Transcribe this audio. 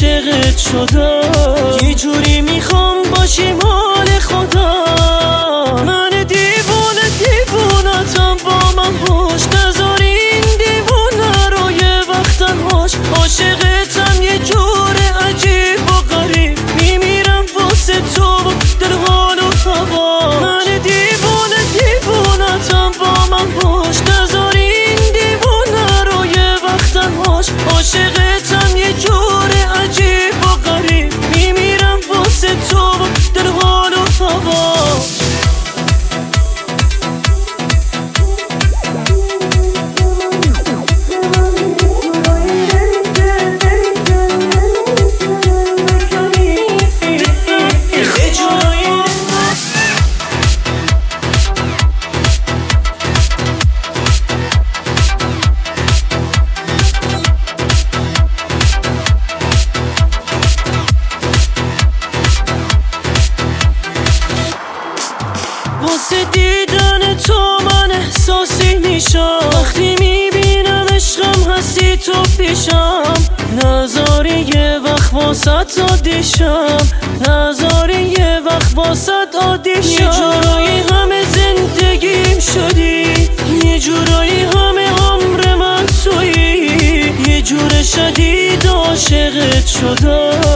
عاشقت شدم. یه جوری میخوام باشیم حال خدا. من دیوونه دیوونتم با من باش، نذار این دیوونه رو یه وقت تنهاش. عاشقتم یه جور عجیب و غریب، میمیرم واسه تو دل حال و هوا. من دیوونه دیوونتم با من باش، نذار این دیوونه رو یه وقت تنهاش. عاشقتم یه جور عجیب و غریب، میمیرم واسه تو دل حال و هوا. واسه دیدن تو من احساسی میشم، وقتی میبینم عشقم هستی تو پیشم. نذاری یه وقت واسط عادی شم، نذاری یه وقت واسط عادی شم. یه جورایی همه زندگیم شدی، یه جورایی همه عمر من تویی. یه جور شدید عاشقت شدم.